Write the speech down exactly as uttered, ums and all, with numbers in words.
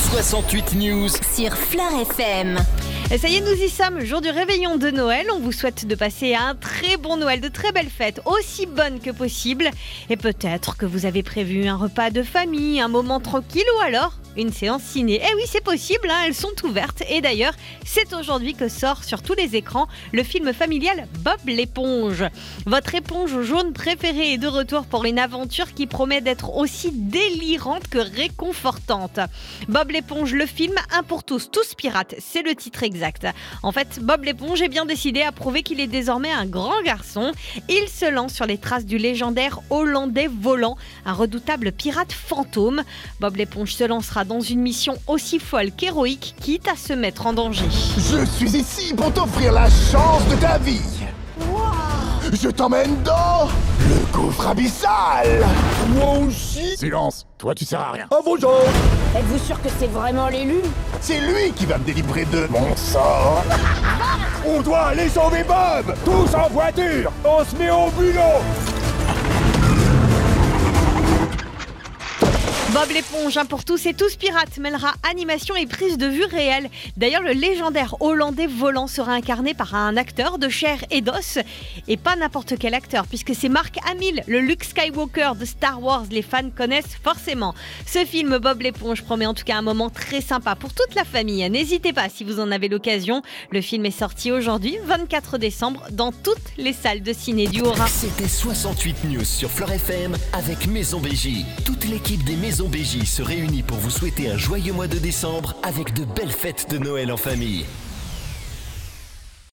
soixante-huit News sur Fleur F M. Et ça y est, nous y sommes, jour du réveillon de Noël. On vous souhaite de passer un très bon Noël, de très belles fêtes, aussi bonnes que possible. Et peut-être que vous avez prévu un repas de famille, un moment tranquille ou alors une séance ciné. Eh oui, c'est possible, hein, elles sont ouvertes. Et d'ailleurs, c'est aujourd'hui que sort sur tous les écrans le film familial Bob l'éponge. Votre éponge jaune préférée est de retour pour une aventure qui promet d'être aussi délirante que réconfortante. Bob l'éponge, le film, un pour tous, tous pirates, c'est le titre exact. En fait, Bob l'éponge est bien décidé à prouver qu'il est désormais un grand garçon. Il se lance sur les traces du légendaire Hollandais volant, un redoutable pirate fantôme. Bob l'éponge se lancera dans une mission aussi folle qu'héroïque, quitte à se mettre en danger. Je suis ici pour t'offrir la chance de ta vie. Wow. Je t'emmène dans le gouffre abyssal. Moi aussi. Silence, toi tu sers à rien. À vos ordres. Êtes-vous sûr que c'est vraiment l'élu? C'est lui qui va me délivrer de mon sort. On doit aller sauver Bob. Tous en voiture. On se met au boulot. Bob l'éponge, un pour tous et tous pirates, mêlera animation et prise de vue réelle. D'ailleurs, le légendaire Hollandais volant sera incarné par un acteur de chair et d'os. Et pas n'importe quel acteur, puisque c'est Mark Hamill, le Luke Skywalker de Star Wars. Les fans connaissent forcément. Ce film Bob l'éponge promet en tout cas un moment très sympa pour toute la famille. N'hésitez pas si vous en avez l'occasion. Le film est sorti aujourd'hui, vingt-quatre décembre, dans toutes les salles de ciné du Haut-Rhin. C'était soixante-huit News sur Fleur F M avec Maison B J. Toute l'équipe des Maisons B J se réunit pour vous souhaiter un joyeux mois de décembre avec de belles fêtes de Noël en famille.